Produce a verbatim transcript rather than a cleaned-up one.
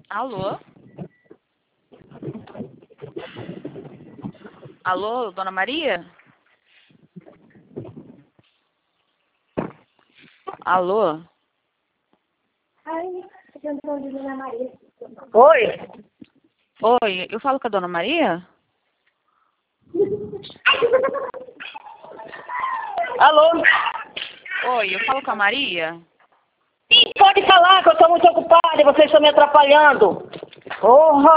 Alô? Alô, Dona Maria? Alô? Oi? Oi, eu falo com a Dona Maria? Alô? Oi, eu falo com a Maria? Pode falar que eu estou muito ocupada e vocês estão me atrapalhando. Porra!